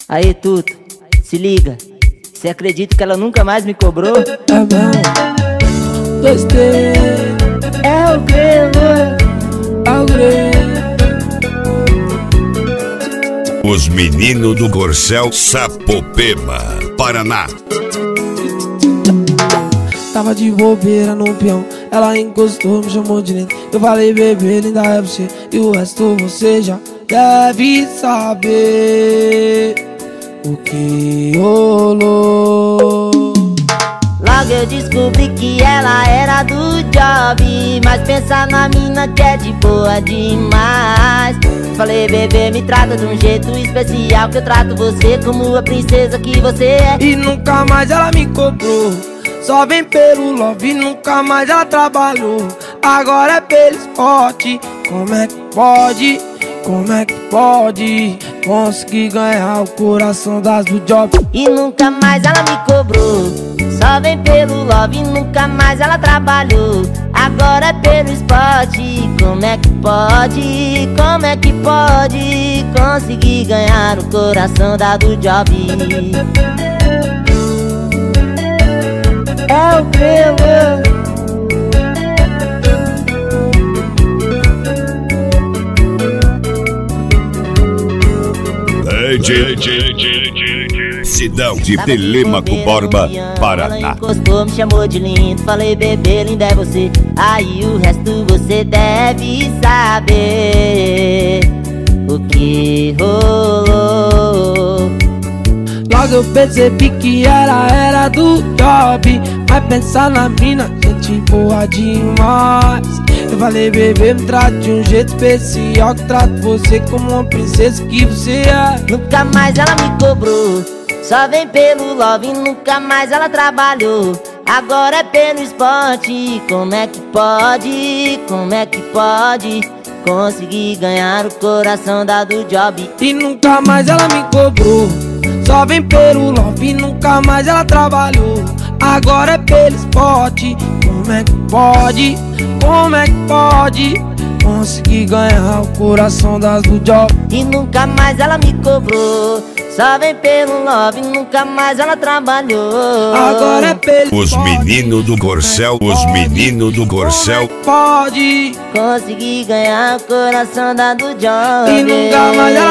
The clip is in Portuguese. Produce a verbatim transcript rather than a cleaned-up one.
Aí, Tuto, se liga. Cê acredita que ela nunca mais me cobrou? É mesmo? Gostei. É o grelo, é o grelo. Os meninos do Corcel, Sapopema, Paraná. Tava de bobeira no peão, ela encostou, me chamou de lindo. Eu falei, bebê, linda é você, e o resto você já deve saber o que rolou. logo eu descobri que ela era do job, mas pensa na mina que é de boa demais. Falei, bebê, me trata de um jeito especial, que eu trato você como a princesa que você é. E nunca mais ela me cobrou, só vem pelo love, nunca mais ela trabalhou. Agora é pelo esporte, como é que pode, como é que pode conseguir ganhar o coração das do job? E nunca mais ela me cobrou, só vem pelo love, nunca mais ela trabalhou. Agora é pelo esporte, como é que pode, como é que pode conseguir ganhar o coração da do job? É o grelo. Cidão de Telêmaco Borba, Paraná. Ela encostou, me chamou de lindo. Falei, bebê, linda é você, aí o resto você deve saber o que rolou. Logo eu percebi que ela era do job, mas pensar na mina, gente boa demais. Eu falei, bebê, me trate de um jeito especial, que trato você como uma princesa que você é. Nunca mais ela me cobrou, só vem pelo love, nunca mais ela trabalhou. Agora é pelo esporte, como é que pode, como é que pode conseguir ganhar o coração da do job? E nunca mais ela me cobrou, só vem pelo love, nunca mais ela trabalhou. Agora é pelo esporte, como é que pode, como é que pode conseguir ganhar o coração das do job? E nunca mais ela me cobrou, só vem pelo love, nunca mais ela trabalhou. Agora é pelo Os meninos do Corcel, os meninos do Corcel, pode conseguir ganhar o coração da do job. e nunca mais ela